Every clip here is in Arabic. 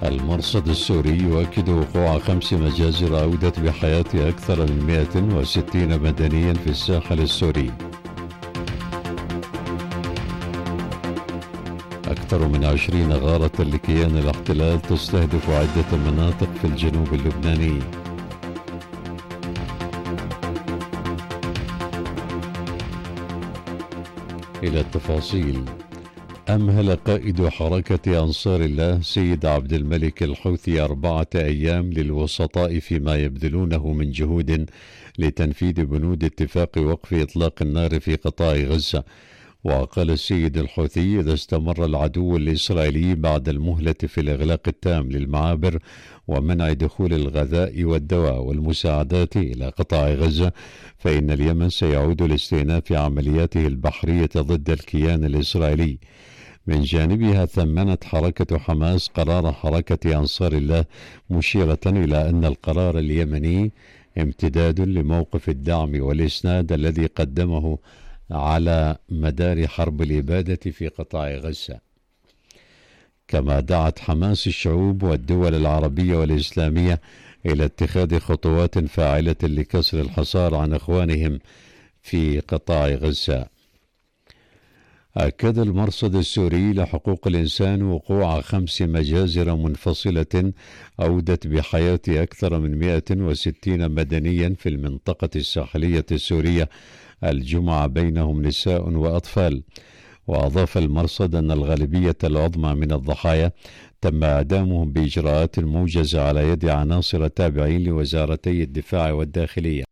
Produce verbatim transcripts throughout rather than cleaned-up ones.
المرصد السوري يؤكد وقوع خمس مجازر أودت بحياة أكثر من مئة وستين مدنيا في الساحل السوري. أكثر من عشرين غارة لكيان الاحتلال تستهدف عدة مناطق في الجنوب اللبناني. إلى التفاصيل. أمهل قائد حركة أنصار الله سيد عبد الملك الحوثي أربعة أيام للوسطاء فيما يبذلونه من جهود لتنفيذ بنود اتفاق وقف إطلاق النار في قطاع غزة. وقال السيد الحوثي: إذا استمر العدو الإسرائيلي بعد المهلة في الإغلاق التام للمعابر ومنع دخول الغذاء والدواء والمساعدات إلى قطاع غزة، فإن اليمن سيعود لاستئناف عملياته البحرية ضد الكيان الإسرائيلي. من جانبها ثمنت حركة حماس قرار حركة أنصار الله، مشيرة إلى أن القرار اليمني امتداد لموقف الدعم والإسناد الذي قدمه على مدار حرب الإبادة في قطاع غزة. كما دعت حماس الشعوب والدول العربية والإسلامية إلى اتخاذ خطوات فاعلة لكسر الحصار عن إخوانهم في قطاع غزة. أكد المرصد السوري لحقوق الإنسان وقوع خمس مجازر منفصلة أودت بحياة أكثر من مئة وستين مدنيا في المنطقة الساحلية السورية الجمعة، بينهم نساء وأطفال. وأضاف المرصد أن الغالبية العظمى من الضحايا تم إعدامهم بإجراءات موجزة على يد عناصر تابعين لوزارتي الدفاع والداخلية.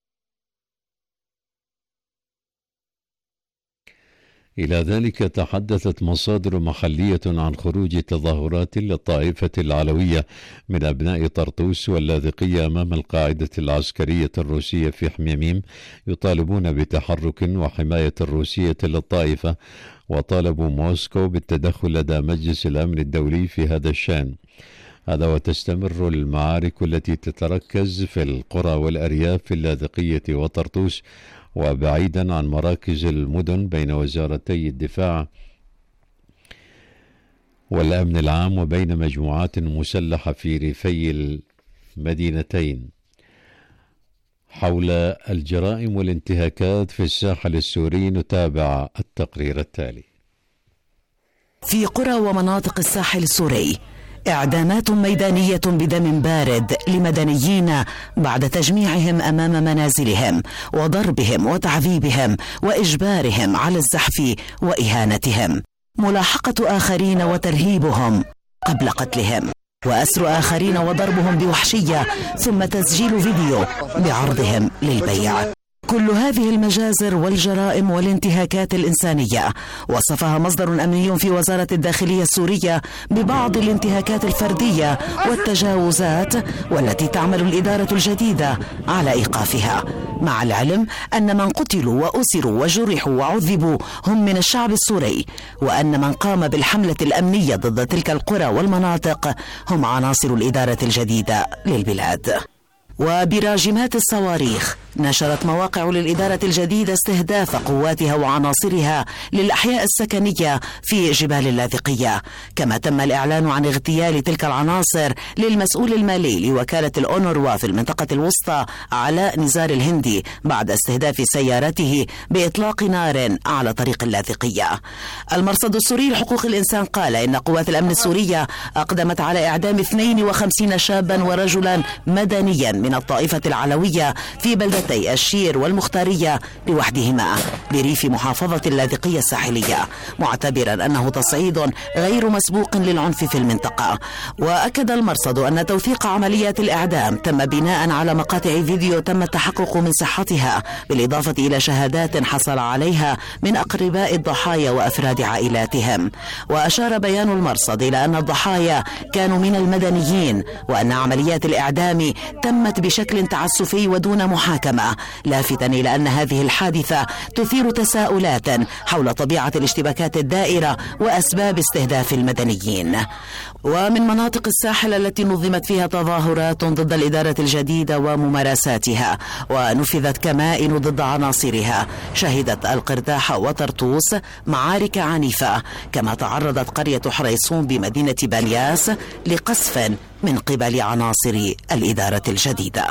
إلى ذلك تحدثت مصادر محلية عن خروج تظاهرات للطائفة العلوية من أبناء طرطوس واللاذقية أمام القاعدة العسكرية الروسية في حميميم، يطالبون بتحرك وحماية الروسية للطائفة، وطالبوا موسكو بالتدخل لدى مجلس الأمن الدولي في هذا الشأن. هذا وتستمر المعارك التي تتركز في القرى والأرياف في اللاذقية وطرطوس وبعيدا عن مراكز المدن بين وزارتي الدفاع والأمن العام وبين مجموعات مسلحة في ريفي المدينتين. حول الجرائم والانتهاكات في الساحل السوري نتابع التقرير التالي. في قرى ومناطق الساحل السوري إعدامات ميدانية بدم بارد لمدنيين بعد تجميعهم أمام منازلهم وضربهم وتعذيبهم وإجبارهم على الزحف وإهانتهم، ملاحقة آخرين وترهيبهم قبل قتلهم، وأسر آخرين وضربهم بوحشية، ثم تسجيل فيديو بعرضهم للبيع. كل هذه المجازر والجرائم والانتهاكات الإنسانية وصفها مصدر أمني في وزارة الداخلية السورية ببعض الانتهاكات الفردية والتجاوزات والتي تعمل الإدارة الجديدة على إيقافها، مع العلم أن من قتلوا وأسروا وجرحوا وعذبوا هم من الشعب السوري، وأن من قام بالحملة الأمنية ضد تلك القرى والمناطق هم عناصر الإدارة الجديدة للبلاد. وبراجمات الصواريخ نشرت مواقع للإدارة الجديدة استهداف قواتها وعناصرها للأحياء السكنية في جبال اللاذقية، كما تم الإعلان عن اغتيال تلك العناصر للمسؤول المالي لوكالة الأونروا في المنطقة الوسطى علاء نزار الهندي بعد استهداف سيارته بإطلاق نار على طريق اللاذقية. المرصد السوري لحقوق الإنسان قال إن قوات الأمن السورية أقدمت على إعدام اثنين وخمسين شابا ورجلا مدنيا من الطائفة العلوية في بلدتي الشير والمختارية لوحدهما بريف محافظة اللاذقية الساحلية، معتبرا أنه تصعيد غير مسبوق للعنف في المنطقة. وأكد المرصد أن توثيق عمليات الإعدام تم بناء على مقاطع فيديو تم التحقق من صحتها، بالإضافة إلى شهادات حصل عليها من أقرباء الضحايا وأفراد عائلاتهم. وأشار بيان المرصد إلى أن الضحايا كانوا من المدنيين، وأن عمليات الإعدام تمت انتهت بشكل تعسفي ودون محاكمة، لافتا إلى أن هذه الحادثة تثير تساؤلات حول طبيعة الاشتباكات الدائرة وأسباب استهداف المدنيين. ومن مناطق الساحل التي نظمت فيها تظاهرات ضد الإدارة الجديدة وممارساتها ونفذت كمائن ضد عناصرها، شهدت القرداح وطرطوس معارك عنيفة، كما تعرضت قرية حريصون بمدينة بلياس لقصف من قبل عناصر الإدارة الجديدة.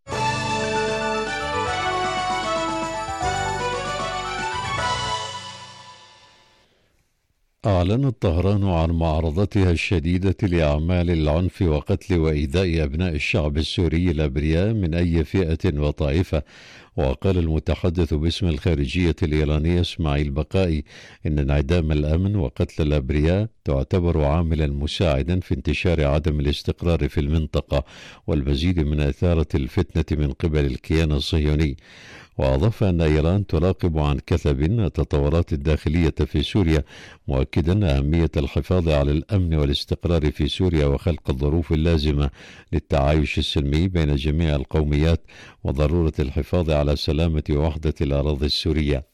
أعلنت طهران عن معارضتها الشديدة لأعمال العنف وقتل وإيذاء أبناء الشعب السوري الأبرياء من أي فئة وطائفة. وقال المتحدث باسم الخارجية الإيرانية إسماعيل بقائي إن انعدام الأمن وقتل الأبرياء تعتبر عاملا مساعدا في انتشار عدم الاستقرار في المنطقة والمزيد من إثارة الفتنة من قبل الكيان الصهيوني. وأضاف أن إيران تراقب عن كثب التطورات الداخلية في سوريا، مؤكدا أهمية الحفاظ على الأمن والاستقرار في سوريا وخلق الظروف اللازمة للتعايش السلمي بين جميع القوميات وضرورة الحفاظ على سلامة ووحدة الأراضي السورية.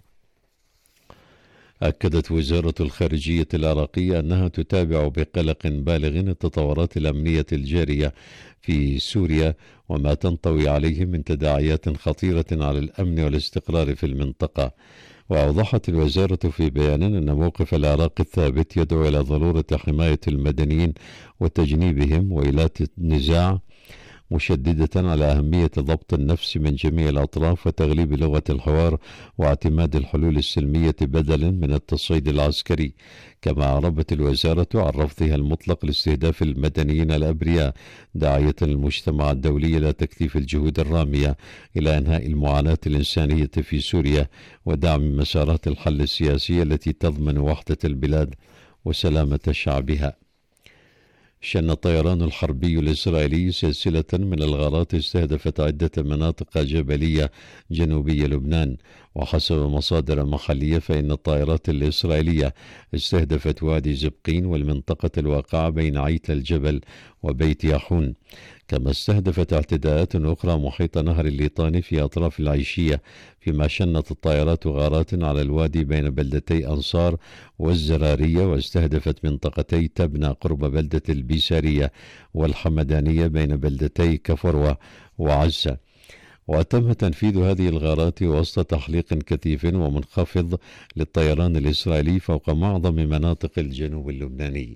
أكدت وزارة الخارجية العراقية أنها تتابع بقلق بالغ التطورات الأمنية الجارية في سوريا وما تنطوي عليه من تداعيات خطيرة على الأمن والاستقرار في المنطقة. وأوضحت الوزارة في بيان أن موقف العراق الثابت يدعو إلى ضرورة حماية المدنيين وتجنيبهم وإيلات النزاع، مشددة على أهمية ضبط النفس من جميع الأطراف وتغليب لغة الحوار واعتماد الحلول السلمية بدلا من التصعيد العسكري. كما عربت الوزارة عن رفضها المطلق لاستهداف المدنيين الأبرياء، داعية المجتمع الدولي إلى تكثيف الجهود الرامية إلى إنهاء المعاناة الإنسانية في سوريا ودعم مسارات الحل السياسية التي تضمن وحدة البلاد وسلامة شعبها. شن الطيران الحربي الإسرائيلي سلسلة من الغارات استهدفت عدة مناطق جبلية جنوبي لبنان. وحسب مصادر محلية فإن الطائرات الإسرائيلية استهدفت وادي زبقين والمنطقة الواقعة بين عيت الجبل وبيت ياحون. كما استهدفت اعتداءات أخرى محيط نهر الليطاني في أطراف العيشية، فيما شنت الطائرات غارات على الوادي بين بلدتي أنصار والزرارية، واستهدفت منطقتي تبنى قرب بلدة البيسارية والحمدانية بين بلدتي كفروة وعزة. وتم تنفيذ هذه الغارات وسط تحليق كثيف ومنخفض للطيران الإسرائيلي فوق معظم مناطق الجنوب اللبناني.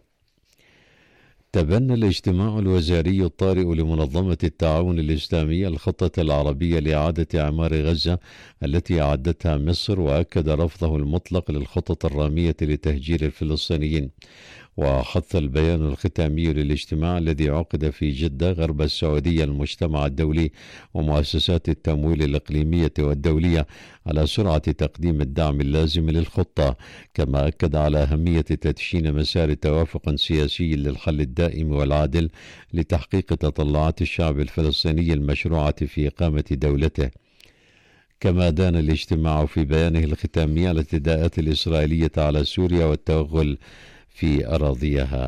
تبنى الاجتماع الوزاري الطارئ لمنظمة التعاون الإسلامي الخطة العربية لإعادة إعمار غزة التي أعدتها مصر، وأكد رفضه المطلق للخطط الرامية لتهجير الفلسطينيين. وحث البيان الختامي للاجتماع الذي عقد في جدة غرب السعودية المجتمع الدولي ومؤسسات التمويل الإقليمية والدولية على سرعة تقديم الدعم اللازم للخطة، كما أكد على أهمية تدشين مسار توافق سياسي للحل الدائم والعادل لتحقيق تطلعات الشعب الفلسطيني المشروعة في إقامة دولته. كما دان الاجتماع في بيانه الختامي على الاعتداءات الإسرائيلية على سوريا والتوغل في أراضيها.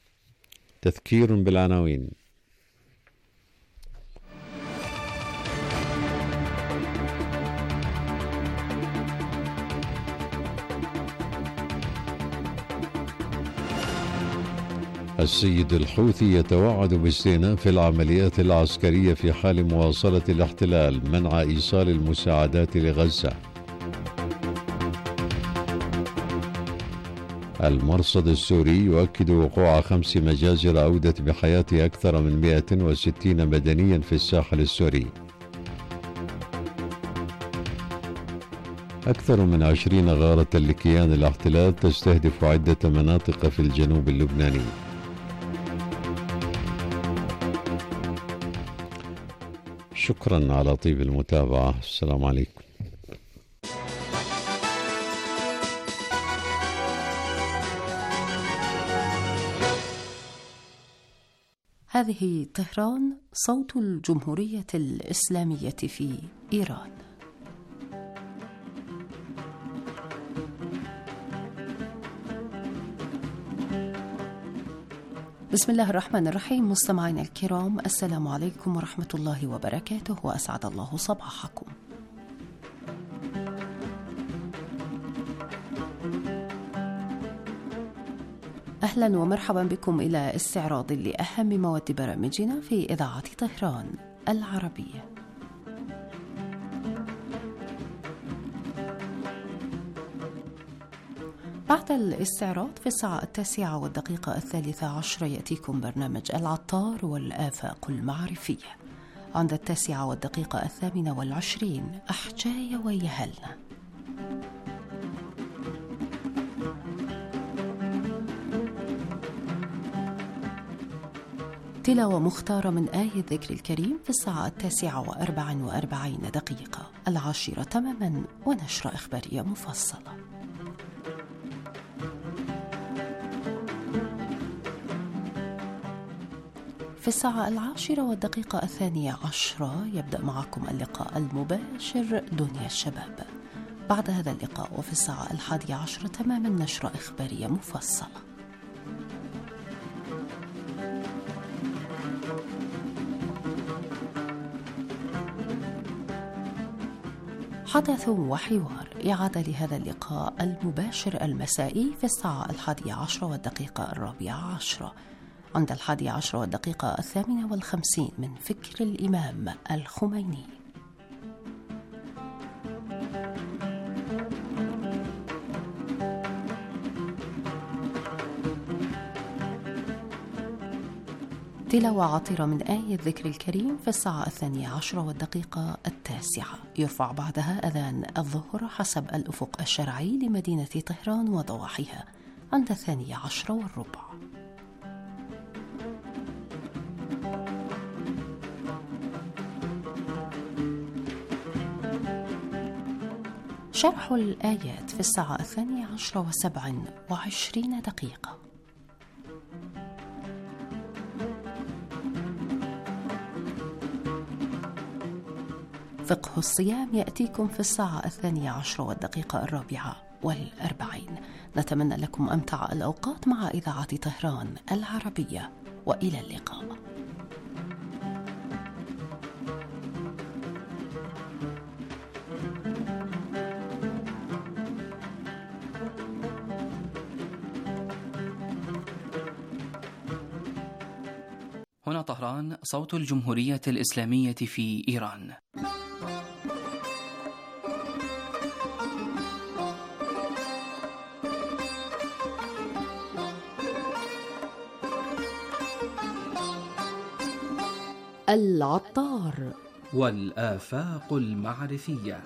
تذكير بالعناوين. السيد الحوثي يتوعد باستئناف العمليات العسكرية في حال مواصلة الاحتلال منع إيصال المساعدات لغزة. المرصد السوري يؤكد وقوع خمس مجازر أودت بحياة أكثر من مئة وستين مدنيا في الساحل السوري. أكثر من عشرين غارة لكيان الاحتلال تستهدف عدة مناطق في الجنوب اللبناني. شكرا على طيب المتابعة. السلام عليكم. هذه طهران، صوت الجمهورية الإسلامية في إيران. بسم الله الرحمن الرحيم. مستمعينا الكرام، السلام عليكم ورحمة الله وبركاته، وأسعد الله صباحكم. أهلا ومرحبا بكم إلى استعراض لأهم مواد برامجنا في إذاعة طهران العربية. بعد الاستعراض في الساعة التاسعة والدقيقة الثالثة عشر يأتيكم برنامج العطار والآفاق المعرفية. عند التاسعة والدقيقة الثامنة والعشرين أحجاية ويهلنا. تلاوة مختارة من آية الذكر الكريم في الساعة التاسعة وأربع وأربعين دقيقة. العاشرة تماما ونشرة إخبارية مفصلة. في الساعة العاشرة والدقيقة الثانية عشرة يبدأ معكم اللقاء المباشر دنيا الشباب. بعد هذا اللقاء وفي الساعة الحادية عشرة تماما نشرة إخبارية مفصلة. حدث وحوار إعادة لهذا اللقاء المباشر المسائي في الساعة الحادية عشرة والدقيقة الرابعة عشرة. عند الحادية عشرة والدقيقة الثامنة والخمسين من فكر الإمام الخميني. تلاوة عطرة من آية الذكر الكريم في الساعة الثانية عشرة والدقيقة التاسعة. يرفع بعدها أذان الظهر حسب الأفق الشرعي لمدينة طهران وضواحيها عند الثانية عشرة والربع. شرح الآيات في الساعة الثانية عشرة وسبع وعشرين دقيقة. فقه الصيام يأتيكم في الساعة الثانية عشرة والدقيقة الرابعة والأربعين. نتمنى لكم أمتع الأوقات مع إذاعة طهران العربية، وإلى اللقاء. هنا طهران، صوت الجمهورية الإسلامية في إيران. العطار والآفاق المعرفية.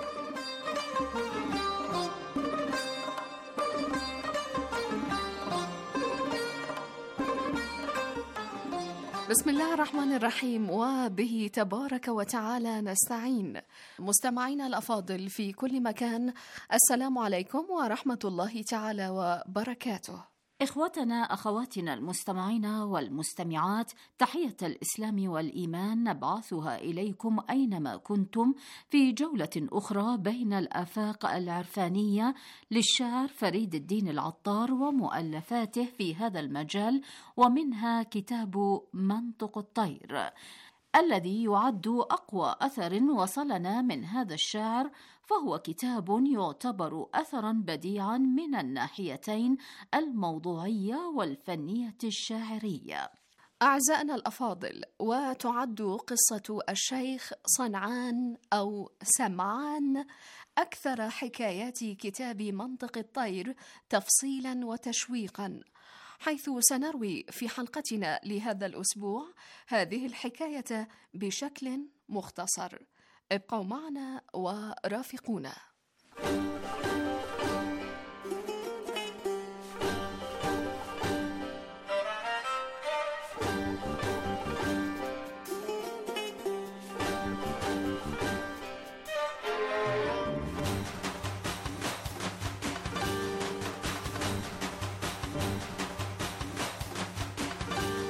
بسم الله الرحمن الرحيم، وبه تبارك وتعالى نستعين. مستمعينا الأفاضل في كل مكان، السلام عليكم ورحمة الله تعالى وبركاته. إخوتنا أخواتنا المستمعين والمستمعات، تحية الإسلام والإيمان نبعثها إليكم أينما كنتم في جولة أخرى بين الآفاق العرفانية للشاعر فريد الدين العطار ومؤلفاته في هذا المجال، ومنها كتاب منطق الطير الذي يعد أقوى أثر وصلنا من هذا الشاعر، فهو كتاب يعتبر أثرا بديعا من الناحيتين الموضوعية والفنية الشاعرية. أعزائنا الأفاضل، وتعد قصة الشيخ صنعان أو سمعان أكثر حكايات كتاب منطق الطير تفصيلا وتشويقا، حيث سنروي في حلقتنا لهذا الأسبوع هذه الحكاية بشكل مختصر. ابقوا معنا ورافقونا.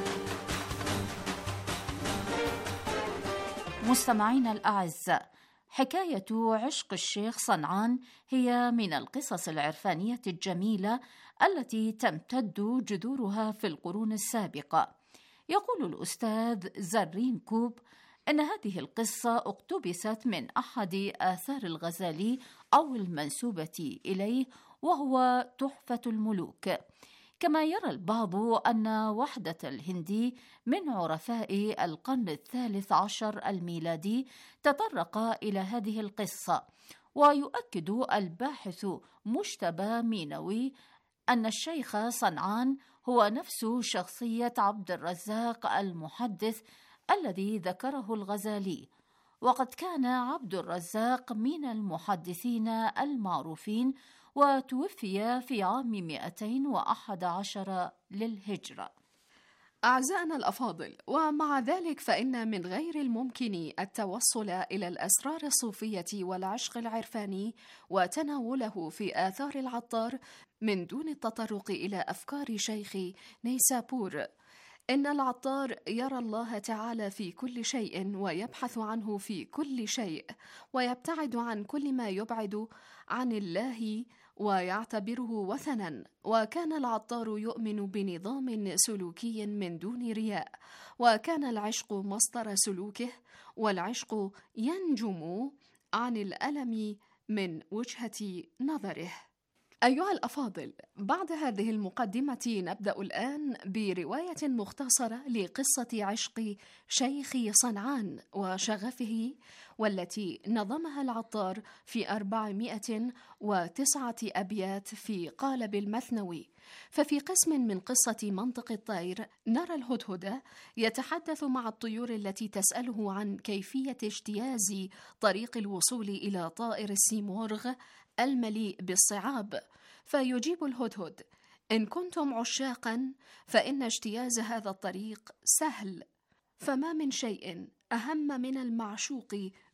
مستمعينا الأعزاء، حكاية عشق الشيخ صنعان هي من القصص العرفانية الجميلة التي تمتد جذورها في القرون السابقة. يقول الأستاذ زرين كوب إن هذه القصة اقتبست من أحد آثار الغزالي أو المنسوبة إليه، وهو تحفة الملوك. كما يرى البعض أن وحدة الهندي من عرفاء القرن الثالث عشر الميلادي تطرق إلى هذه القصة. ويؤكد الباحث مجتبى مينوي أن الشيخ صنعان هو نفس شخصية عبد الرزاق المحدث الذي ذكره الغزالي. وقد كان عبد الرزاق من المحدثين المعروفين، وتوفي في عام مئتين وأحد عشر للهجرة. أعزائنا الأفاضل، ومع ذلك فإن من غير الممكن التوصل إلى الأسرار الصوفية والعشق العرفاني وتناوله في آثار العطار من دون التطرق إلى أفكار شيخ نيسابور. إن العطار يرى الله تعالى في كل شيء ويبحث عنه في كل شيء، ويبتعد عن كل ما يبعد عن الله ويعتبره وثنا. وكان العطار يؤمن بنظام سلوكي من دون رياء، وكان العشق مصدر سلوكه، والعشق ينجم عن الألم من وجهة نظره. أيها الأفاضل، بعد هذه المقدمة نبدأ الآن برواية مختصرة لقصة عشق شيخ صنعان وشغفه، والتي نظمها العطار في أربعمائة وتسعة أبيات في قالب المثنوي. ففي قسم من قصة منطق الطير نرى الهدهد يتحدث مع الطيور التي تسأله عن كيفية اجتياز طريق الوصول إلى طائر السيمورغ المليء بالصعاب. فيجيب الهدهد: إن كنتم عشاقا فإن اجتياز هذا الطريق سهل، فما من شيء أهم من المعشوق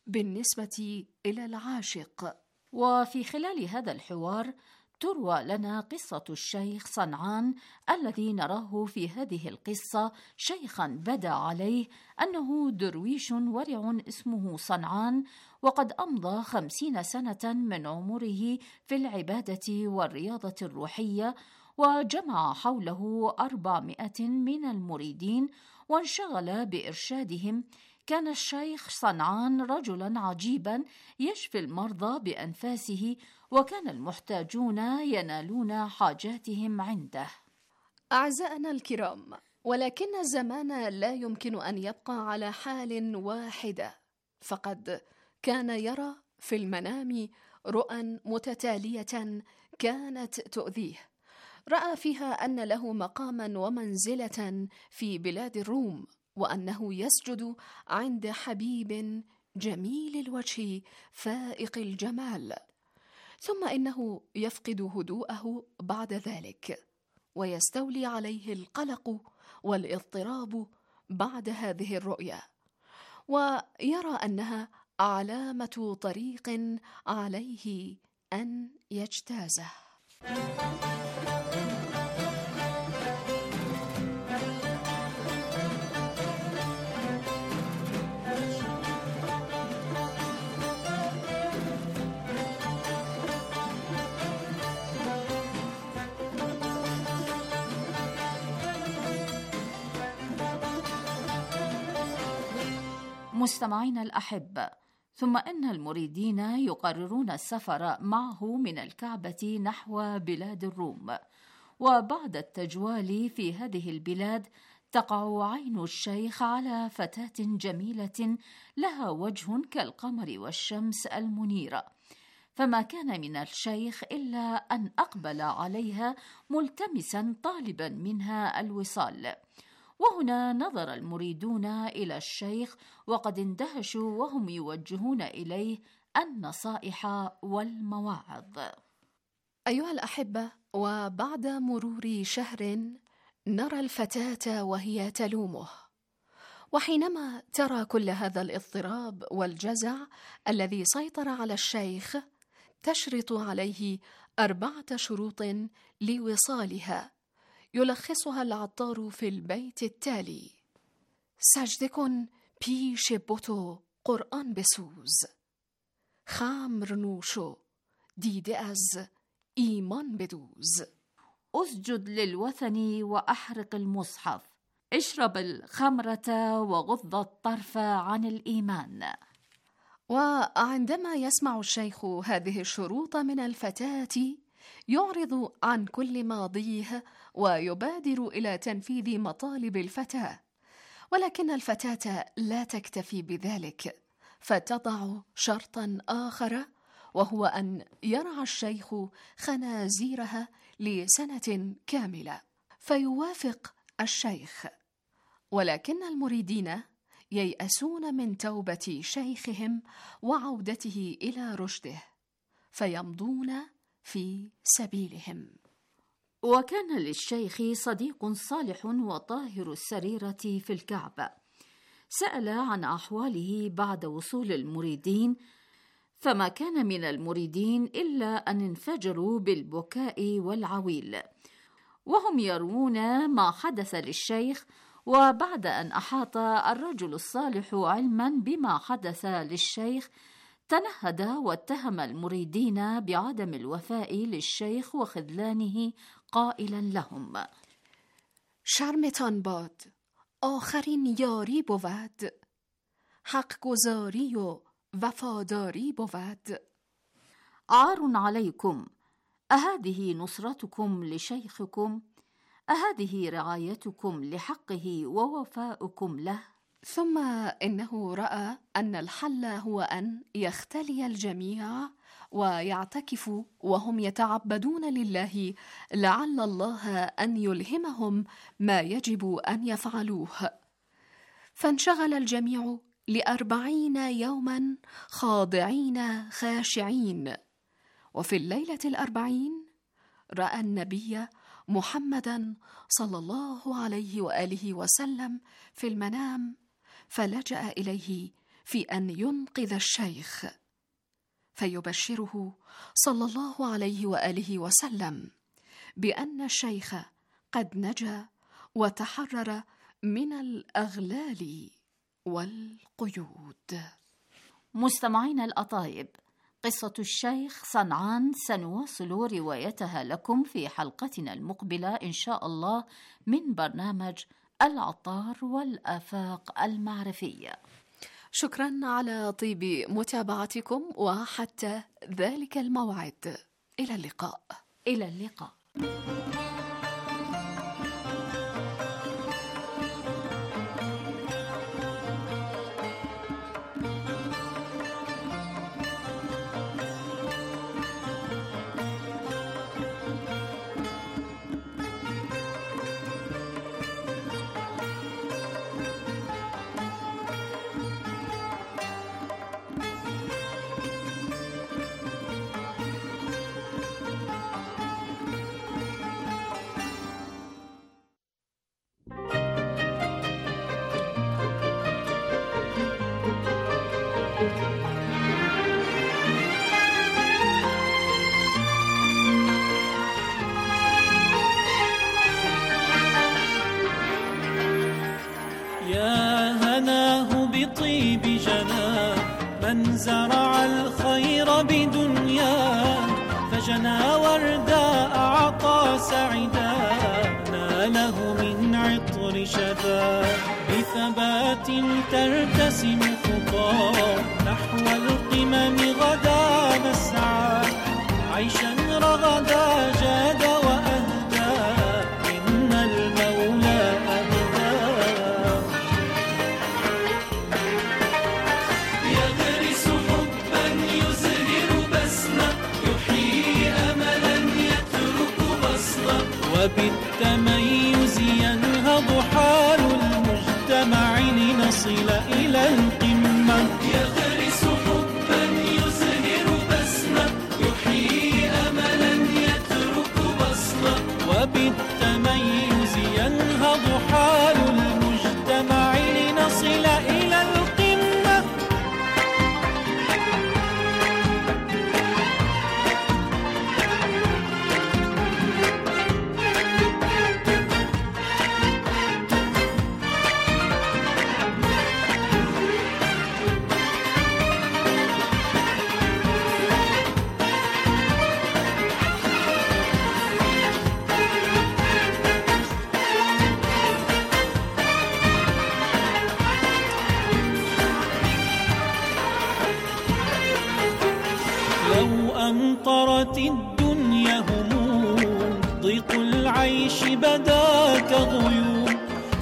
بالنسبة إلى العاشق. وفي خلال هذا الحوار تروى لنا قصة الشيخ صنعان الذي نراه في هذه القصة شيخا بدا عليه أنه درويش ورع اسمه صنعان، وقد أمضى خمسين سنة من عمره في العبادة والرياضة الروحية، وجمع حوله أربعمائة من المريدين وانشغل بإرشادهم. كان الشيخ صنعان رجلا عجيبا يشفي المرضى بأنفاسه، وكان المحتاجون ينالون حاجاتهم عنده. أعزائنا الكرام، ولكن الزمان لا يمكن أن يبقى على حال واحدة، فقد كان يرى في المنام رؤى متتالية كانت تؤذيه. رأى فيها أن له مقاما ومنزلة في بلاد الروم، وأنه يسجد عند حبيب جميل الوجه فائق الجمال، ثم إنه يفقد هدوءه بعد ذلك، ويستولي عليه القلق والاضطراب بعد هذه الرؤيا، ويرى أنها علامة طريق عليه أن يجتازه. مستمعين الأحبة، ثم إن المريدين يقررون السفر معه من الكعبة نحو بلاد الروم. وبعد التجوال في هذه البلاد تقع عين الشيخ على فتاة جميلة لها وجه كالقمر والشمس المنيرة، فما كان من الشيخ إلا أن أقبل عليها ملتمسا طالبا منها الوصال. وهنا نظر المريدون إلى الشيخ وقد اندهشوا وهم يوجهون إليه النصائح والمواعظ. أيها الأحبة، وبعد مرور شهر نرى الفتاة وهي تلومه، وحينما ترى كل هذا الاضطراب والجزع الذي سيطر على الشيخ تشرط عليه أربعة شروط لوصالها يلخصها العطار في البيت التالي: سجده کن پیش بت و قرآن بسوز، خمر نوشو دیده از ایمان بدوز. اسجد للوثن وأحرق المصحف، اشرب الخمرة وغض الطرف عن الإيمان. وعندما يسمع الشيخ هذه الشروط من الفتاة يعرض عن كل ماضيه ويبادر إلى تنفيذ مطالب الفتاة، ولكن الفتاة لا تكتفي بذلك، فتضع شرطا آخر، وهو أن يرعى الشيخ خنازيرها لسنة كاملة. فيوافق الشيخ، ولكن المريدين ييأسون من توبة شيخهم وعودته إلى رشده، فيمضون في سبيلهم. وكان للشيخ صديق صالح وطاهر السريرة في الكعبة، سأل عن أحواله بعد وصول المريدين، فما كان من المريدين إلا أن انفجروا بالبكاء والعويل وهم يروون ما حدث للشيخ. وبعد أن أحاط الرجل الصالح علما بما حدث للشيخ، تنهد واتهم المريدين بعدم الوفاء للشيخ وخذلانه، قائلا لهم: شرمتان باد، آخرین یاری بود، حق گزاری و وفاداری بود. عار عليكم، أهذه نصرتكم لشيخكم؟ أهذه رعايتكم لحقه ووفاؤكم له؟ ثم إنه رأى أن الحل هو أن يختلي الجميع ويعتكفوا وهم يتعبدون لله، لعل الله أن يلهمهم ما يجب أن يفعلوه. فانشغل الجميع لأربعين يوما خاضعين خاشعين. وفي الليلة الأربعين رأى النبي محمدا صلى الله عليه وآله وسلم في المنام، فلجأ إليه في أن ينقذ الشيخ، فيبشره صلى الله عليه وآله وسلم بأن الشيخ قد نجا وتحرر من الأغلال والقيود. مستمعين الأطايب، قصة الشيخ صنعان سنواصل روايتها لكم في حلقتنا المقبلة إن شاء الله من برنامج العطار والآفاق المعرفية. شكرا على طيب متابعتكم، وحتى ذلك الموعد إلى اللقاء. إلى اللقاء. بطيب جناه من زرع الخير بدنياه، فجنى ورداء عطى سعدا ناله من عطر شذا. بثبات ترتسم خطاه نحو القمم غدا نسعى، عيشا رغدا جاد وأهدى إن المولى أهدى. يغرس حبا يزهر بسمة، يحيي أملا يترك بصمة، وبالتميز ينهض حال المجتمع لنصل إلى القمة. يغرس حبا يزهر بسمة، يحيي أملا يترك بصمة، وبالتميز ينهض حال المجتمع لنصل إلى القمة.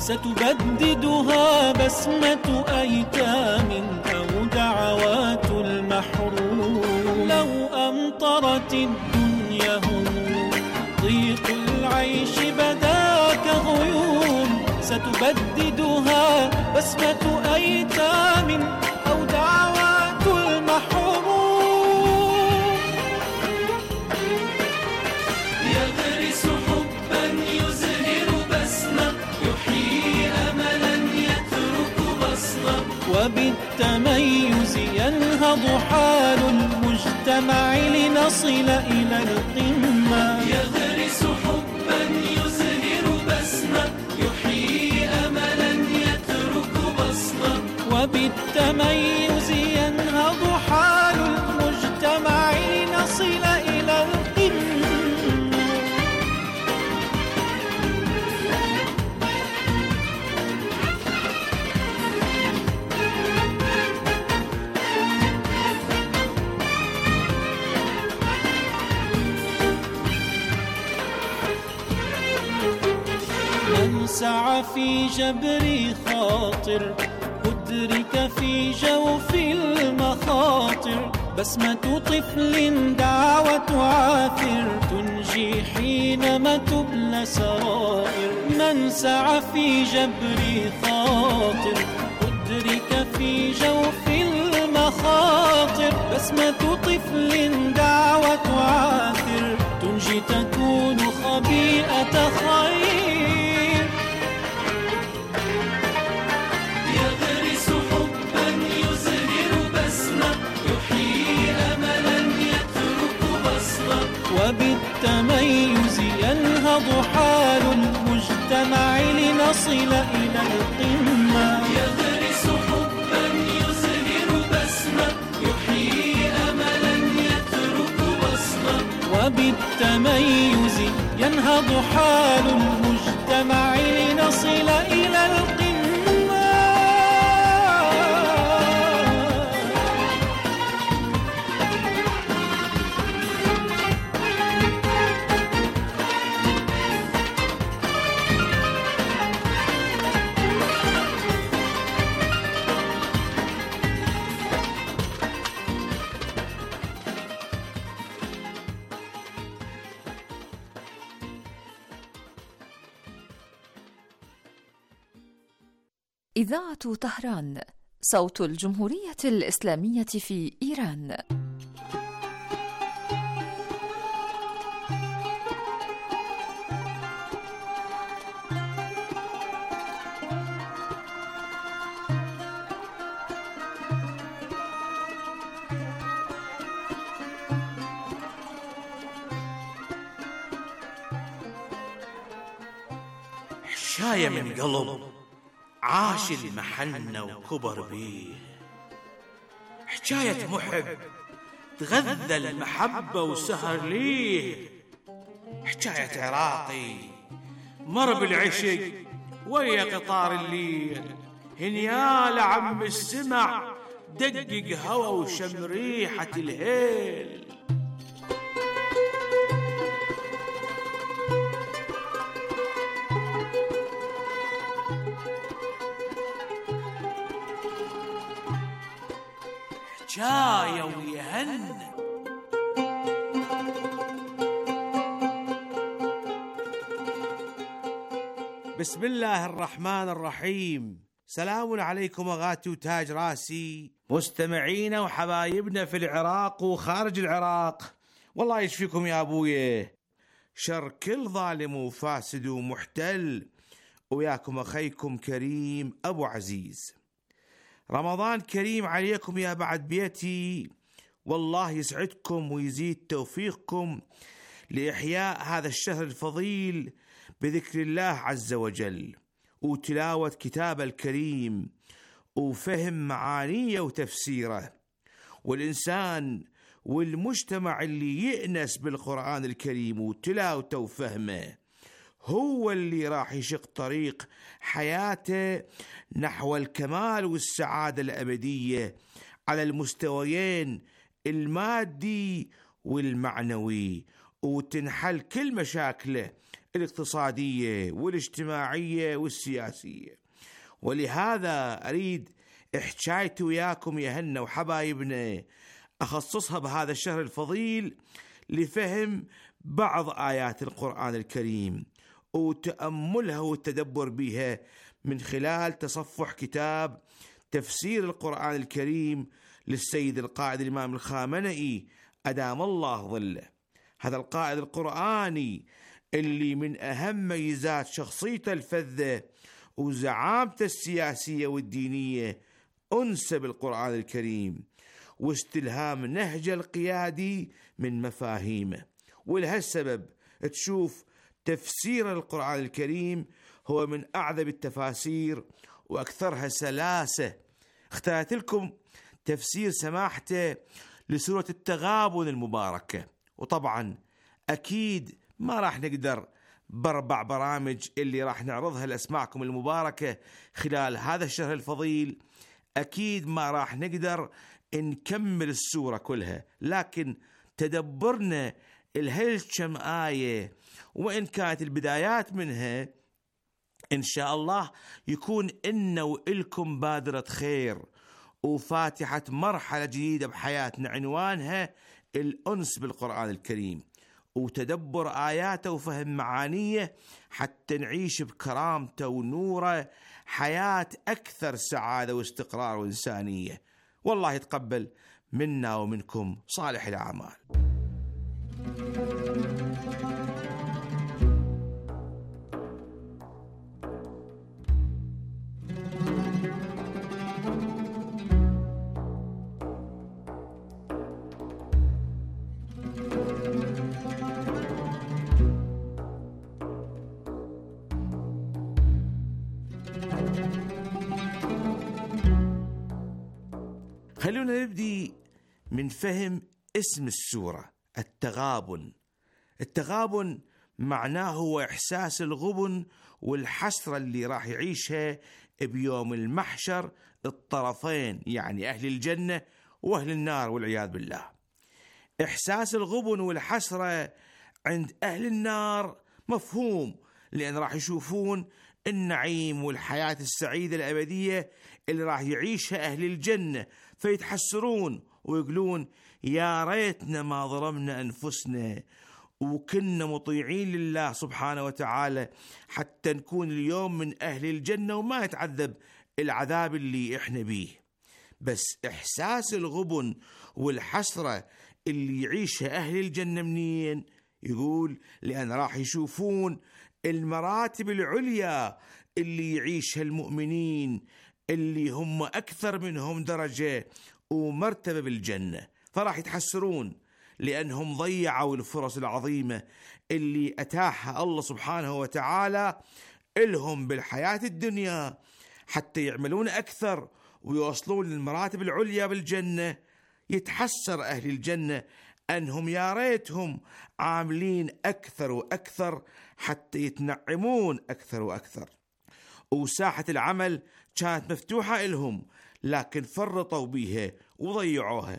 ستبددها بسمة أيتام أو دعوات المحروم. لو أمطرت الدنيا هموم ضيق العيش بدا كغيوم، ستبددها بسمة أيتام أو دعوات المحروم. يغرس حبا يزهر بسمة، يحيي أملا يترك بصمة، وبالتميز ينهض حال المجتمع لنصل إلى القمة. يغرس حبا يزهر بسمة، يحيي أملا يترك بصمة، وبالتميز ينهض حال المجتمع لنصل إلى القمة. من سعى في جبر خاطر أدرك في جوف المخاطر، بسمة طفل دعوة عاثر تنجي حينما تبلى سرائر. من سعى في جبر خاطر أدرك في جوف المخاطر، بسمة طفل دعوة عاثر تنجي تكون خبيئة خير. يغرس حبا يزهر بسمة، يحيي أملا يترك بصمة، وبالتميز ينهض حال المجتمع لنصل إلى القمة. يغرس حبا يزهر بسمة، يحيي أملا يترك بصمة، وبالتميز ينهض حال المجتمع لنصل إلى القمة. إذاعة طهران، صوت الجمهورية الإسلامية في إيران. حشاية من قلب عاش المحنة وكبر بيه، حكاية محب تغذى المحبة وسهر ليه، حكاية عراقي مر بالعشق ويا قطار الليل، هنيال عم السمع دقق هوا وشم ريحة الهيل. حكاية ويهن. بسم الله الرحمن الرحيم. سلام عليكم أغاتي وتاج راسي، مستمعينا وحبايبنا في العراق وخارج العراق، والله يشفيكم يا أبويه شر كل ظالم وفاسد ومحتل، وياكم أخيكم كريم أبو عزيز. رمضان كريم عليكم يا بعد بيتي، والله يسعدكم ويزيد توفيقكم لإحياء هذا الشهر الفضيل بذكر الله عز وجل وتلاوة كتابه الكريم وفهم معانيه وتفسيره. والإنسان والمجتمع اللي يأنس بالقرآن الكريم وتلاوته وفهمه هو اللي راح يشق طريق حياته نحو الكمال والسعادة الأبدية على المستويين المادي والمعنوي، وتنحل كل مشاكله الاقتصادية والاجتماعية والسياسية. ولهذا أريد حكايتي وياكم يا هنا وحبايبنا أخصصها بهذا الشهر الفضيل لفهم بعض آيات القرآن الكريم وتأملها والتدبر بها من خلال تصفح كتاب تفسير القرآن الكريم للسيد القائد الإمام الخامنئي أدام الله ظله. هذا القائد القرآني اللي من أهم ميزات شخصيته الفذة وزعامته السياسية والدينية أنس بالقرآن الكريم واستلهام نهجه القيادي من مفاهيمه. ولهالسبب تشوف تفسير القرآن الكريم هو من أعذب التفاسير وأكثرها سلاسة. اختارت لكم تفسير سماحته لسورة التغابن المباركة، وطبعا أكيد ما راح نقدر باربع برامج اللي راح نعرضها لأسماعكم المباركة خلال هذا الشهر الفضيل أكيد ما راح نقدر نكمل السورة كلها، لكن تدبرنا الهالكم آية وإن كانت البدايات منها إن شاء الله يكون إنا وإلكم بادرة خير وفاتحة مرحلة جديدة بحياتنا عنوانها الأنس بالقرآن الكريم وتدبر آياته وفهم معانيه حتى نعيش بكرامته ونوره حياة أكثر سعادة واستقرار وإنسانية. والله يتقبل منا ومنكم صالح الأعمال. خلونا نبدي من فهم اسم السورة التغابن. التغابن معناه هو إحساس الغبن والحسرة اللي راح يعيشها بيوم المحشر الطرفين، يعني أهل الجنة وأهل النار والعياذ بالله. إحساس الغبن والحسرة عند أهل النار مفهوم، لأن راح يشوفون النعيم والحياة السعيدة الأبدية اللي راح يعيشها أهل الجنة، فيتحسرون ويقولون يا ريتنا ما ظلمنا أنفسنا وكنا مطيعين لله سبحانه وتعالى حتى نكون اليوم من أهل الجنة وما يتعذب العذاب اللي إحنا بيه. بس إحساس الغبن والحسرة اللي يعيشها أهل الجنة منين؟ يقول لأن راح يشوفون المراتب العليا اللي يعيشها المؤمنين اللي هم أكثر منهم درجة ومرتبة بالجنة، فراح يتحسرون لأنهم ضيعوا الفرص العظيمة اللي أتاحها الله سبحانه وتعالى إلهم بالحياة الدنيا حتى يعملون أكثر ويوصلون للمراتب العليا بالجنة. يتحسر أهل الجنة أنهم يا ريتهم عاملين أكثر وأكثر حتى يتنعمون أكثر وأكثر، وساحة العمل كانت مفتوحة لهم لكن فرطوا بها وضيعوها.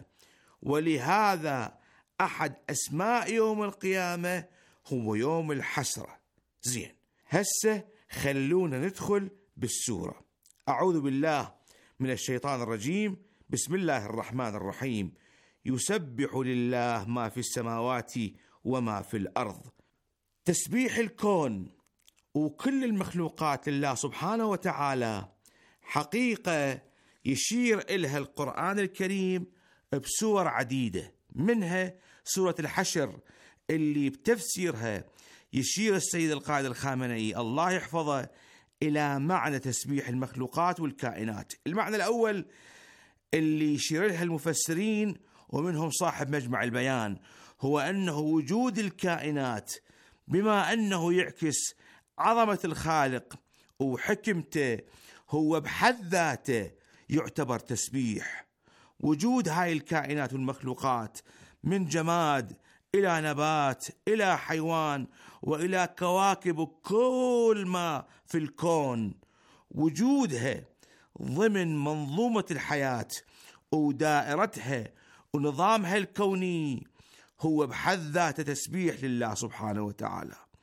ولهذا أحد أسماء يوم القيامة هو يوم الحسرة. زين، هسه خلونا ندخل بالسورة. أعوذ بالله من الشيطان الرجيم. بسم الله الرحمن الرحيم. يسبح لله ما في السماوات وما في الأرض. تسبيح الكون وكل المخلوقات لله سبحانه وتعالى حقيقة يشير إلها القرآن الكريم بسور عديدة، منها سورة الحشر اللي بتفسيرها يشير السيد القائد الخامنئي الله يحفظه إلى معنى تسبيح المخلوقات والكائنات. المعنى الأول اللي يشير لها المفسرين ومنهم صاحب مجمع البيان هو أنه وجود الكائنات بما أنه يعكس عظمة الخالق وحكمته هو بحد ذاته يعتبر تسبيح. وجود هاي الكائنات والمخلوقات من جماد إلى نبات إلى حيوان وإلى كواكب كل ما في الكون، وجودها ضمن منظومة الحياة ودائرتها ونظامها الكوني هو بحد ذاته تسبيح لله سبحانه وتعالى.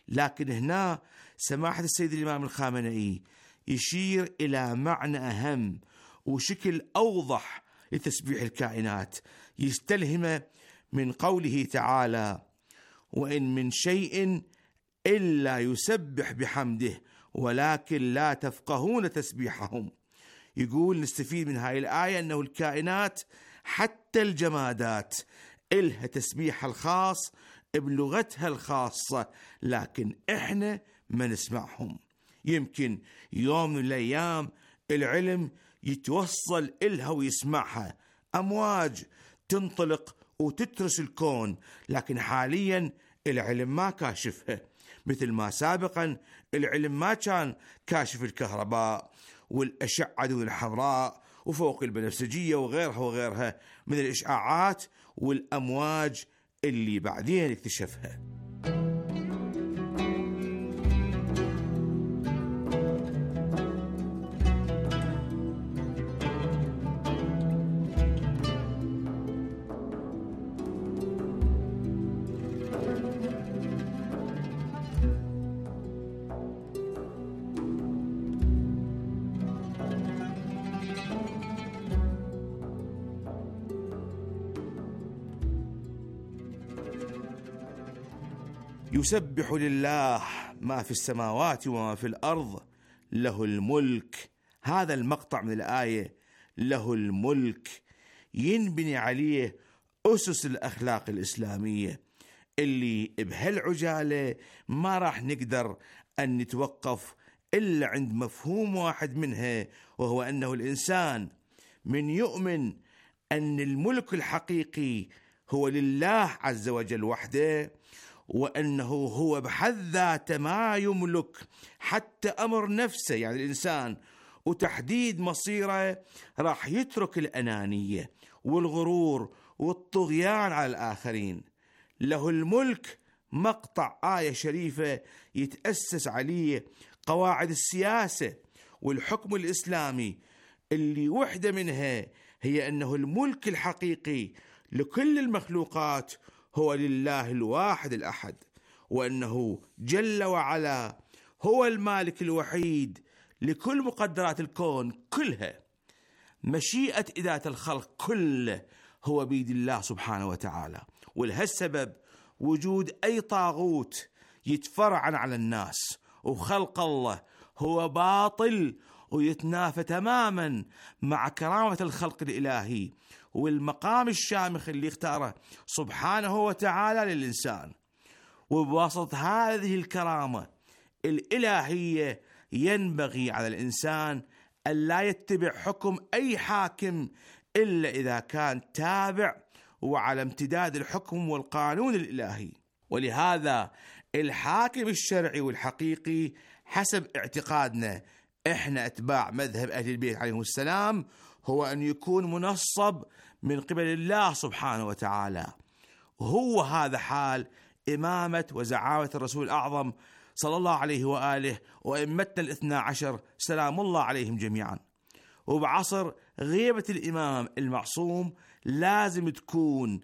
لكن هنا سماحة السيد الإمام الخامنئي يشير إلى معنى أهم وشكل أوضح لتسبيح الكائنات، يستلهم من قوله تعالى: وإن من شيء إلا يسبح بحمده ولكن لا تفقهون تسبيحهم. يقول نستفيد من هاي الآية أنه الكائنات حتى الجمادات إلها تسبيحها الخاص بلغتها الخاصة، لكن إحنا ما نسمعهم. يمكن يوم من الأيام العلم يتوصل إلها ويسمعها، أمواج تنطلق وتترس الكون، لكن حاليا العلم ما كاشفها، مثل ما سابقا العلم ما كان كاشف الكهرباء والأشعة دون الحمراء وفوق البنفسجية وغيرها وغيرها من الإشعاعات والأمواج اللي بعدين اكتشفها. يسبح لله ما في السماوات وما في الأرض له الملك. هذا المقطع من الآية له الملك ينبني عليه أسس الأخلاق الإسلامية اللي بهالعجالة ما راح نقدر أن نتوقف إلا عند مفهوم واحد منها، وهو أنه الإنسان من يؤمن أن الملك الحقيقي هو لله عز وجل وحده، وأنه هو بحد ذاته ما يملك حتى أمر نفسه، يعني الإنسان وتحديد مصيره، راح يترك الأنانية والغرور والطغيان على الآخرين. له الملك مقطع آية شريفة يتأسس عليه قواعد السياسة والحكم الإسلامي، اللي وحدة منها هي أنه الملك الحقيقي لكل المخلوقات هو لله الواحد الأحد، وأنه جل وعلا هو المالك الوحيد لكل مقدرات الكون كلها. مشيئة إدارة الخلق كله هو بيد الله سبحانه وتعالى، ولهالسبب وجود أي طاغوت يتفرعن على الناس وخلق الله هو باطل ويتنافى تماما مع كرامة الخلق الإلهي والمقام الشامخ اللي اختاره سبحانه وتعالى للإنسان. وبواسطة هذه الكرامة الإلهية ينبغي على الإنسان أن لا يتبع حكم أي حاكم إلا إذا كان تابع وعلى امتداد الحكم والقانون الإلهي. ولهذا الحاكم الشرعي والحقيقي حسب اعتقادنا إحنا أتباع مذهب أهل البيت عليهم السلام هو أن يكون منصب من قبل الله سبحانه وتعالى. وهو هذا حال إمامة وزعامة الرسول الأعظم صلى الله عليه وآله وأئمتنا الاثنى عشر سلام الله عليهم جميعا. وبعصر غيبة الإمام المعصوم لازم تكون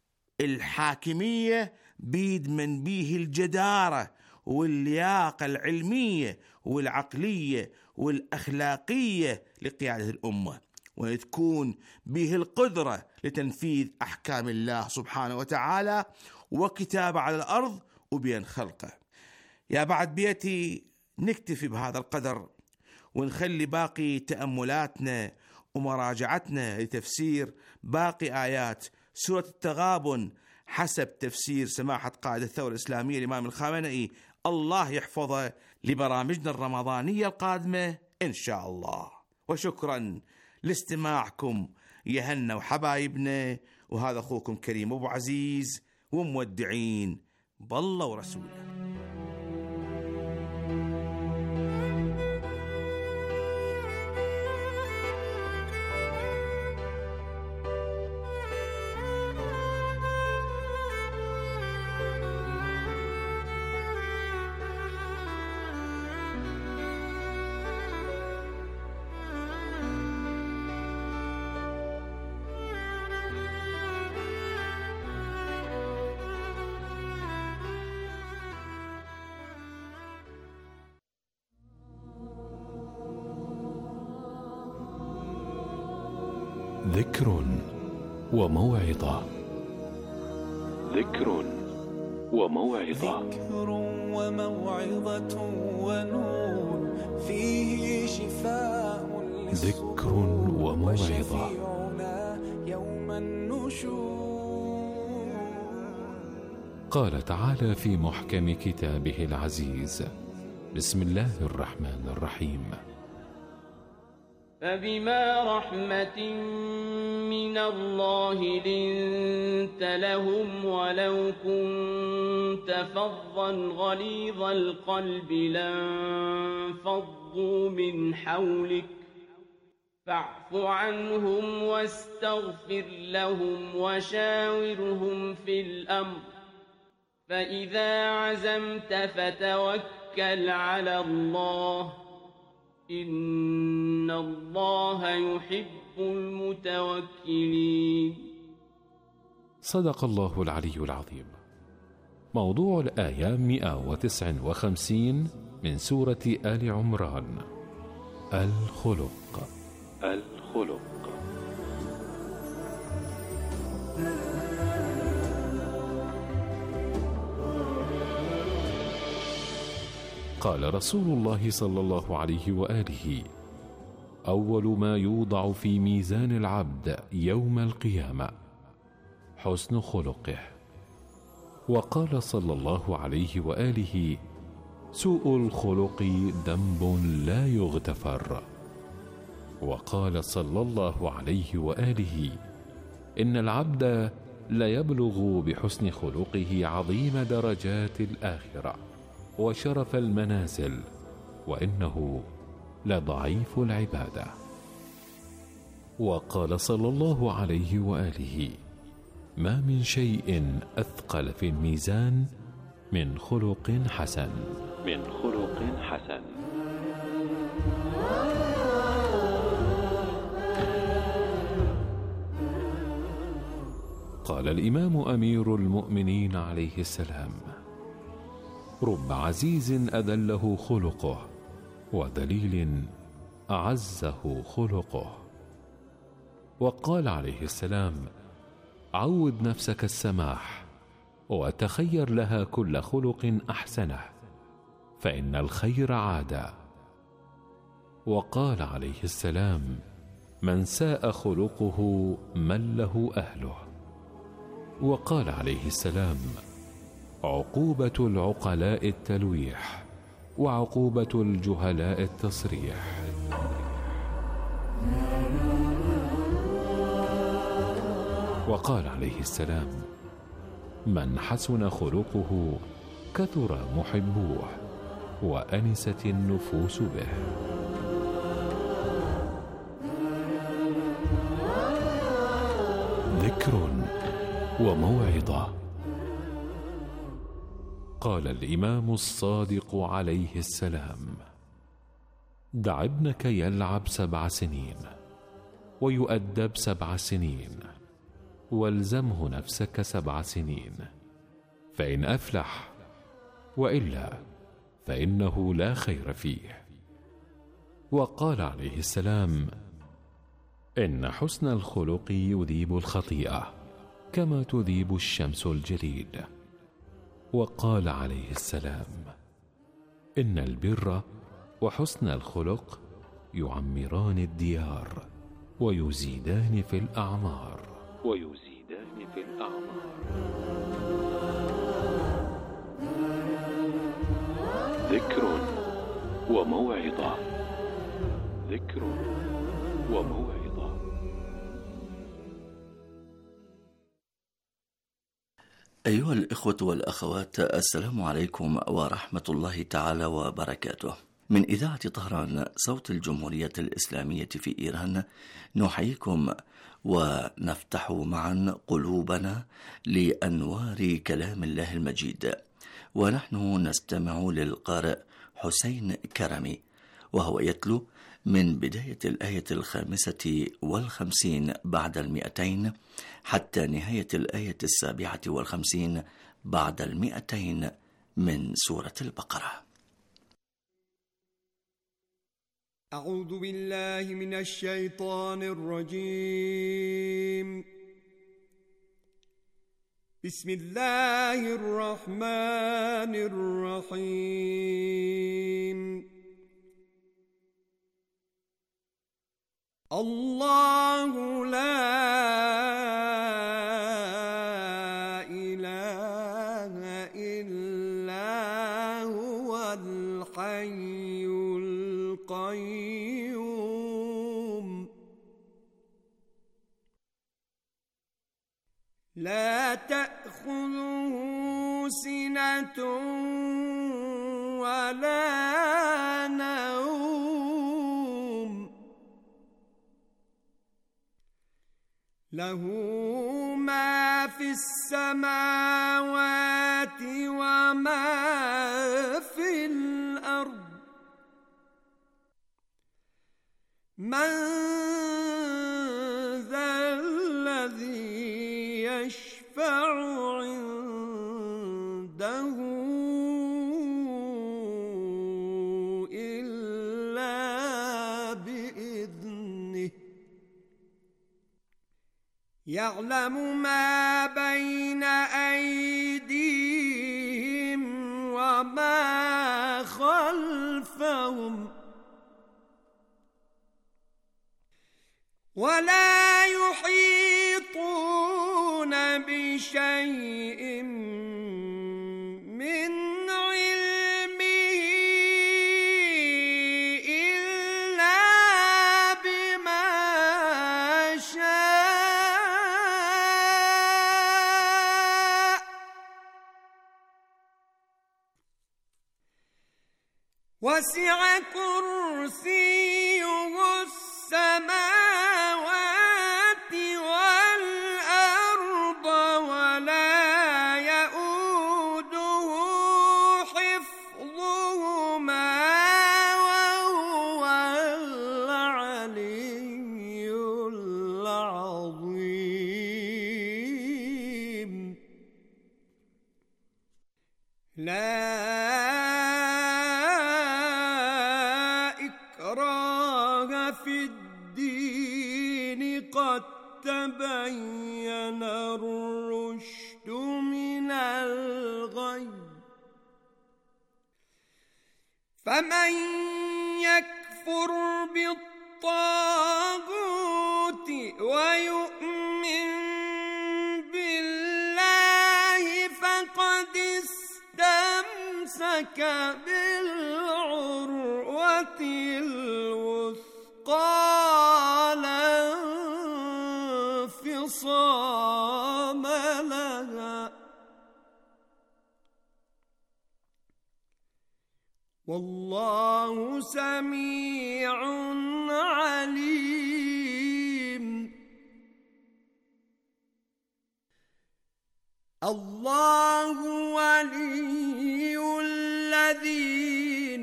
الحاكمية بيد من بيه الجدارة واللياقة العلمية والعقلية والأخلاقية لقيادة الأمة، وتكون به القدرة لتنفيذ أحكام الله سبحانه وتعالى وكتابة على الأرض وبين خلقه. يا بعد بيتي نكتفي بهذا القدر ونخلي باقي تأملاتنا ومراجعتنا لتفسير باقي آيات سورة التغابن حسب تفسير سماحة قائد الثورة الإسلامية الإمام الخامنئي الله يحفظه لبرامجنا الرمضانية القادمة إن شاء الله. وشكرا لاستماعكم يهنا وحبايبنا، وهذا أخوكم كريم أبو عزيز ومودعين بالله ورسوله. ذكر وموعظة. ذكر وموعظة. ذكر وموعظة ونور فيه شفاء. ذكر وموعظة. يوم النشور. قال تعالى في محكم كتابه العزيز: بسم الله الرحمن الرحيم: فبما رحمة من الله لنت لهم ولو كنت فظا غليظ القلب لانفضوا من حولك فاعف عنهم واستغفر لهم وشاورهم في الأمر فإذا عزمت فتوكل على الله إن الله يحب المتوكلين. صدق الله العلي العظيم. موضوع الآية مئة وتسعة وخمسين من سورة آل عمران: الخلق. الخلق. قال رسول الله صلى الله عليه وآله: أول ما يوضع في ميزان العبد يوم القيامة حسن خلقه. وقال صلى الله عليه وآله: سوء الخلق ذنب لا يغتفر. وقال صلى الله عليه وآله: إن العبد ليبلغ بحسن خلقه عظيم درجات الآخرة وشرف المنازل، وإنه لضعيف العبادة. وقال صلى الله عليه وآله: ما من شيء أثقل في الميزان من خلق حسن. من خلق حسن. قال الإمام أمير المؤمنين عليه السلام: رب عزيز أذله خلقه وذليل أعزه خلقه. وقال عليه السلام: عود نفسك السماح وتخير لها كل خلق أحسنه فإن الخير عادة. وقال عليه السلام: من ساء خلقه من له أهله. وقال عليه السلام: عقوبة العقلاء التلويح وعقوبة الجهلاء التصريح. وقال عليه السلام: من حسن خلقه كثر محبوه وأنست النفوس به. ذكر وموعظة. قال الإمام الصادق عليه السلام: دع ابنك يلعب سبع سنين ويؤدب سبع سنين والزمه نفسك سبع سنين فإن أفلح، وإلا فإنه لا خير فيه. وقال عليه السلام: إن حسن الخلق يذيب الخطيئة كما تذيب الشمس الجليد. وقال عليه السلام: إن البر وحسن الخلق يعمران الديار ويزيدان في الأعمار. ويزيدان في الأعمار. ذكر وموعظة. ذكر وموعظة. أيها الإخوة والأخوات، السلام عليكم ورحمة الله تعالى وبركاته. من إذاعة طهران صوت الجمهورية الإسلامية في إيران نحييكم ونفتح معا قلوبنا لأنوار كلام الله المجيد، ونحن نستمع للقارئ حسين كرمي وهو يتلو من بداية الآية الخامسة والخمسين بعد المئتين حتى نهاية الآية السابعة والخمسين بعد المئتين من سورة البقرة. أعوذ بالله من الشيطان الرجيم. بسم الله الرحمن الرحيم. الله لا إله إلا هو الحي القيوم لا تأخذه سنة ولا نوم له ما في السماوات وما في الأرض من ذا الذي يشفع عنده إلا بإذنه يعلم ما بين أيديهم وما خلفهم ولا يحيطون بشيء من علمه إلا بما شاء وسع كرسيه السماوات والأرض ولا يؤوده حفظهما وهو العلي العظيم. لا في الدين قد تبين الرشد من الغي فمن يكفر بالطاغوت ويؤمن بالله فقد استمسك بالعروة قال انفصام لها والله سميع عليم. الله ولي الذين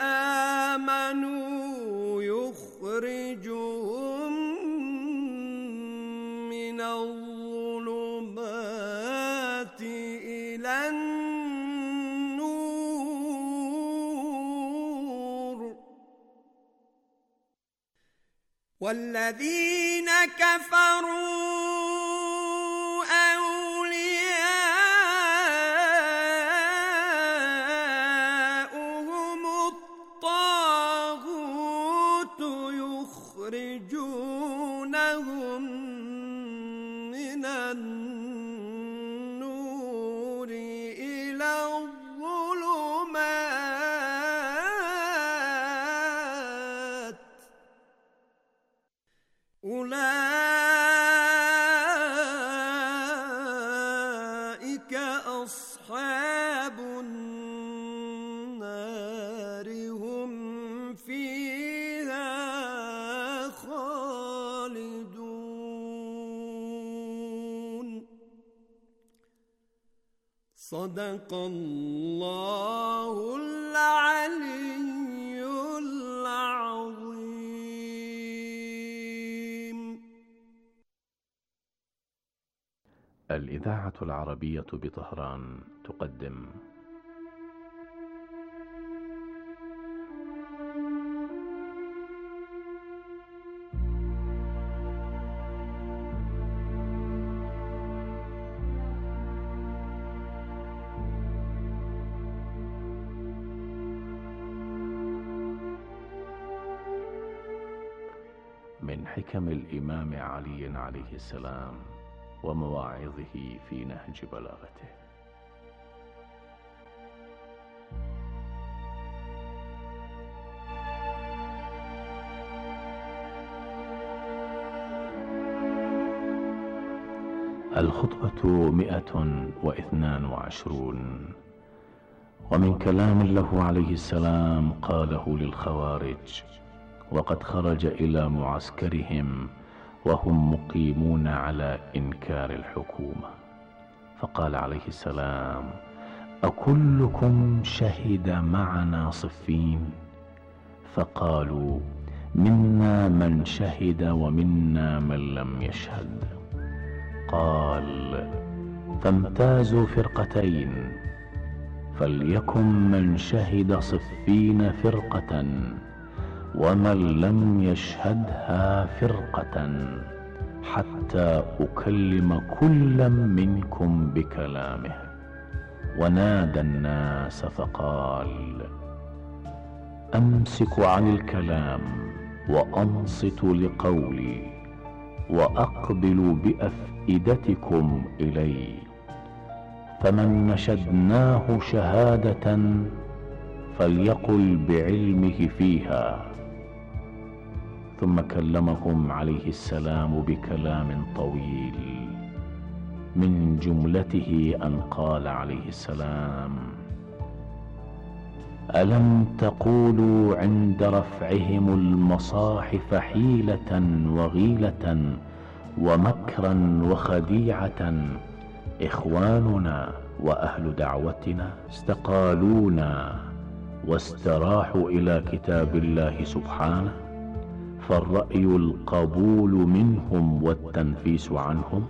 آمنوا يخرجهم من الظلمات إلى النور والذين كفروا يخرجونهم من النور إلى الظلمات أولئك أصحاب النار هم فيها خالدون. صدق الله العلي العظيم. الإذاعة العربية بطهران تقدم من حكم الإمام علي عليه السلام ومواعظه في نهج بلاغته. الخطبة مئة واثنان وعشرون. ومن كلام له عليه السلام قاله للخوارج وقد خرج إلى معسكرهم وهم مقيمون على إنكار الحكومة، فقال عليه السلام: أكلكم شهد معنا صفين؟ فقالوا: منا من شهد ومنا من لم يشهد. قال: فامتازوا فرقتين، فليكن من شهد صفين فرقة ومن لم يشهدها فرقة، حتى أكلم كل منكم بكلامه. ونادى الناس فقال: أمسك عن الكلام وأنصت لقولي وأقبل بأفئدتكم إلي، فمن نشدناه شهادة فليقل بعلمه فيها. ثم كلمهم عليه السلام بكلام طويل، من جملته أن قال عليه السلام: ألم تقولوا عند رفعهم المصاحف حيلة وغيلة ومكرا وخديعة إخواننا وأهل دعوتنا استقالونا واستراحوا إلى كتاب الله سبحانه، فالرأي القبول منهم والتنفيس عنهم؟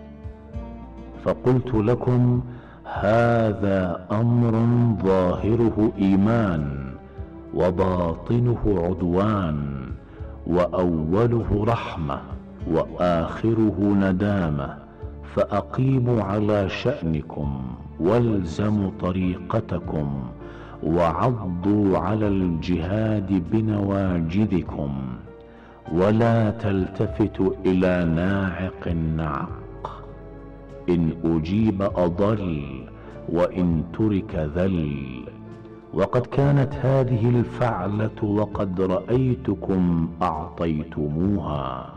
فقلت لكم: هذا أمر ظاهره إيمان وباطنه عدوان، وأوله رحمة وآخره ندامة، فأقيموا على شأنكم والزموا طريقتكم وعضوا على الجهاد بنواجذكم، ولا تلتفتوا إلى ناعق نعق، إن أجيب أضل وإن ترك ذل. وقد كانت هذه الفعلة وقد رأيتكم أعطيتموها،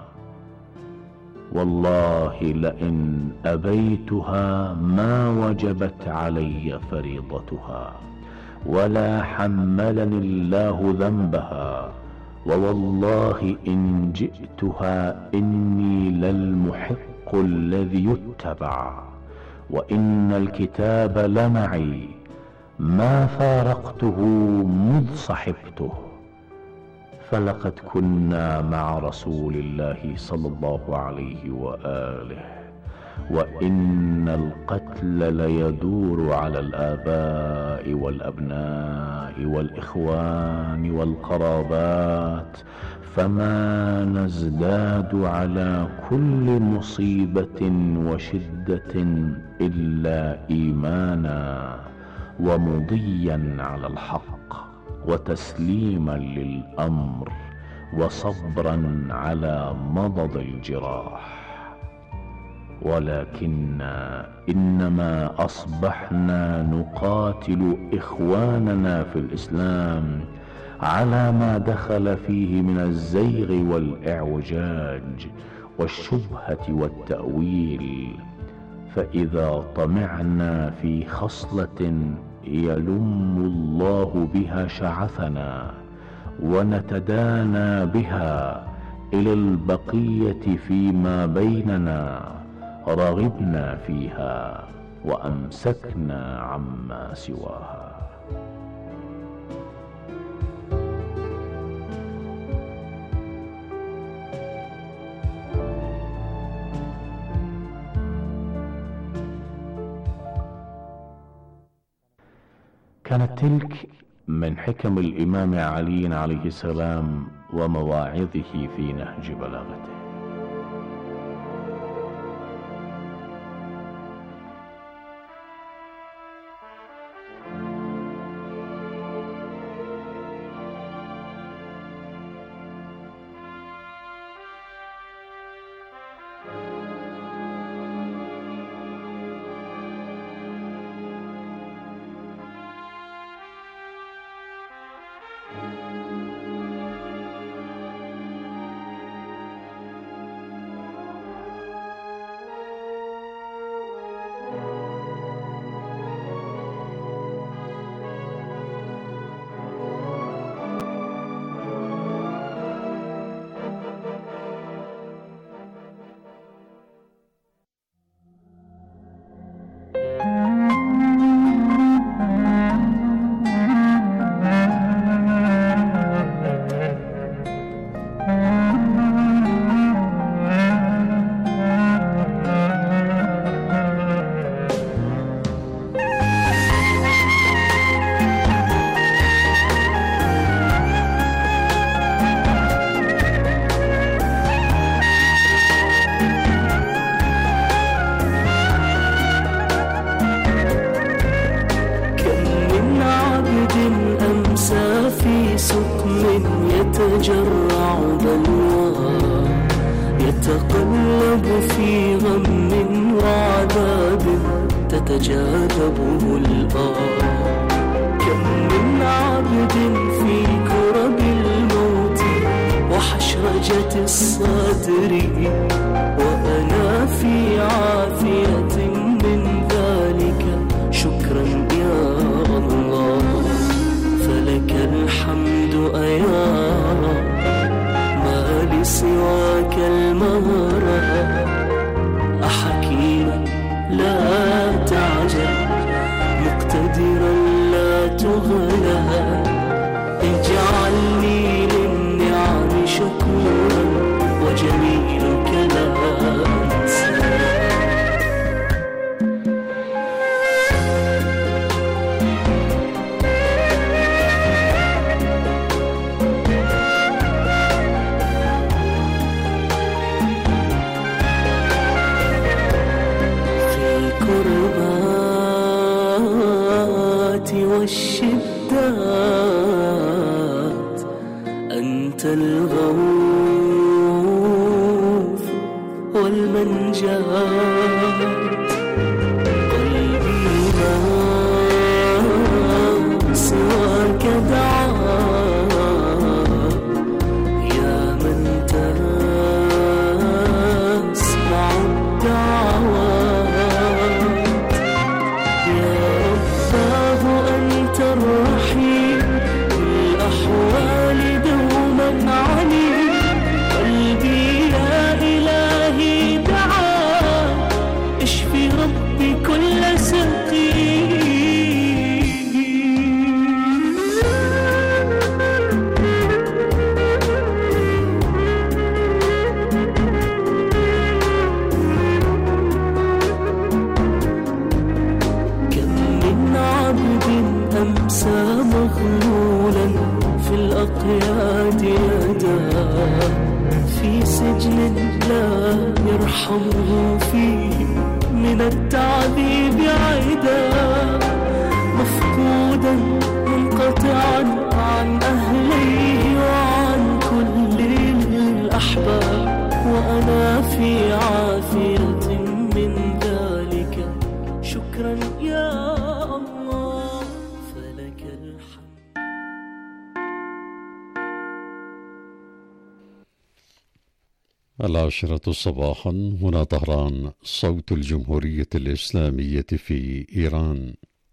والله لئن أبيتها ما وجبت علي فريضتها ولا حملني الله ذنبها، ووالله إن جئتها إني للمحق الذي يتبع، وإن الكتاب لمعي ما فارقته مذ صحبته. فلقد كنا مع رسول الله صلى الله عليه وآله، وإن القتل ليدور على الآباء والأبناء والإخوان والقرابات، فما نزداد على كل مصيبة وشدة إلا إيمانا ومضيا على الحق وتسليما للأمر وصبرا على مضض الجراح. ولكن إنما أصبحنا نقاتل إخواننا في الإسلام على ما دخل فيه من الزيغ والإعوجاج والشبهة والتأويل، فإذا طمعنا في خصلة يلم الله بها شعثنا ونتدانى بها إلى البقية فيما بيننا، رغبنا فيها وأمسكنا عما سواها. كانت تلك من حكم الإمام علي عليه السلام ومواعظه في نهج بلاغته. يتجرع بلوى، يتقلب في غم وعذاب تتجاذبه الآه. كم من عبد في كرب الموت وحشرجة الصدر، وأنا في عافية من ذلك، شكرا يا الله. فلك الحمد أيا رب، ما لسواك المهرة. أحكيما لا تعجل، مقتدرا لا تغلى. اجعلني للنعم شكورا، وجميلك لا أنسى. والشدات أنت الغوث والمنجات. قلبي ما سواك دعاه، يا من تسمع الدعوات. يا رباه أنت الرحيم، الأحوال دوما عليم. قلبي يا إلهي دعا، اشفي ربي كل سقيم. كم من عبد أمسى مغلولا في الأقياد يداه، في سجن لا يرحمه فيه من التعذيب عدا. مفقودا منقطعا عن أهليه وعن كل الأحباب، وأنا في عافية من ذلك، شكرا يا الله. فلك الحمد. العاشرة صباحا، هنا طهران، صوت الجمهورية الإسلامية في إيران.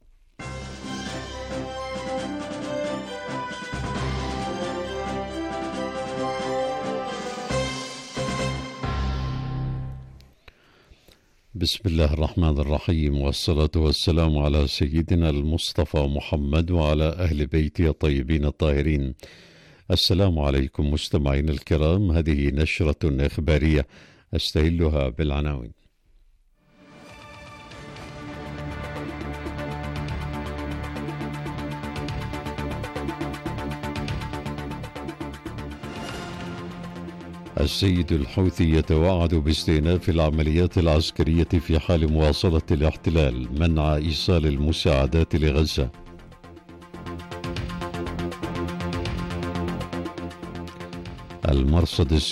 بسم الله الرحمن الرحيم، والصلاة والسلام على سيدنا المصطفى محمد وعلى أهل بيته الطيبين الطاهرين. السلام عليكم مستمعين الكرام، هذه نشرة إخبارية أستهلها بالعناوين. السيد الحوثي يتوعد باستئناف العمليات العسكرية في حال مواصلة الاحتلال، منع إيصال المساعدات لغزة. المرصد